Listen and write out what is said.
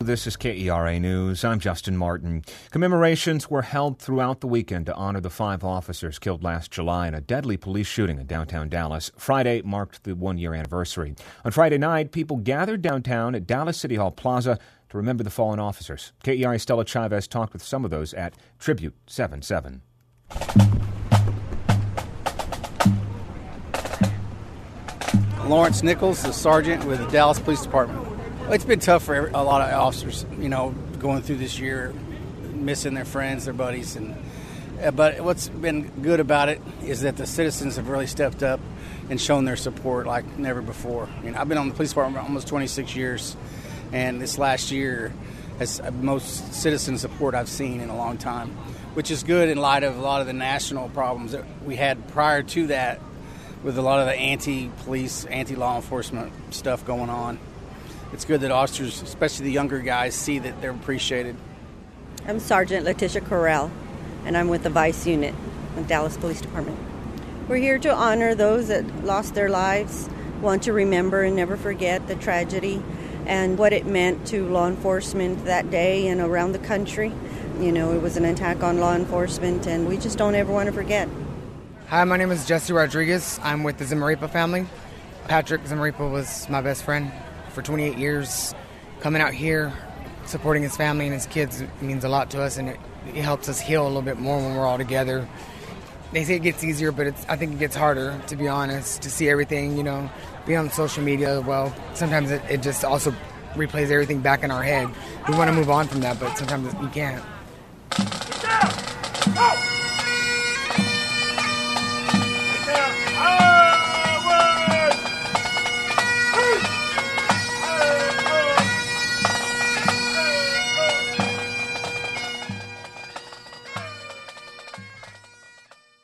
this is KERA News. I'm Justin Martin. Commemorations were held throughout the weekend to honor the 5 officers killed last July in a deadly police shooting in downtown Dallas. Friday marked the 1-year anniversary. On Friday night, people gathered downtown at Dallas City Hall Plaza to remember the fallen officers. KERA's Stella Chavez talked with some of those at Tribute 7-7. Lawrence Nichols, the sergeant with the Dallas Police Department. It's been tough for a lot of officers, going through this year, missing their friends, their buddies. But what's been good about it is that the citizens have really stepped up and shown their support like never before. I've been on the police department for almost 26 years, and this last year has most citizen support I've seen in a long time, which is good in light of a lot of the national problems that we had prior to that, with a lot of the anti-police, anti-law enforcement stuff going on. It's good that officers, especially the younger guys, see that they're appreciated. I'm Sergeant Letitia Correll, and I'm with the Vice Unit of Dallas Police Department. We're here to honor those that lost their lives, want to remember and never forget the tragedy and what it meant to law enforcement that day and around the country. It was an attack on law enforcement, and we just don't ever want to forget. Hi, my name is Jesse Rodriguez. I'm with the Zamaripa family. Patrick Zamaripa was my best friend for 28 years. Coming out here, supporting his family and his kids means a lot to us, and it helps us heal a little bit more when we're all together. They say it gets easier, but I think it gets harder, to be honest, to see everything, be on social media. Well, sometimes it just also replays everything back in our head. We want to move on from that, but sometimes we can't. Get down! Go!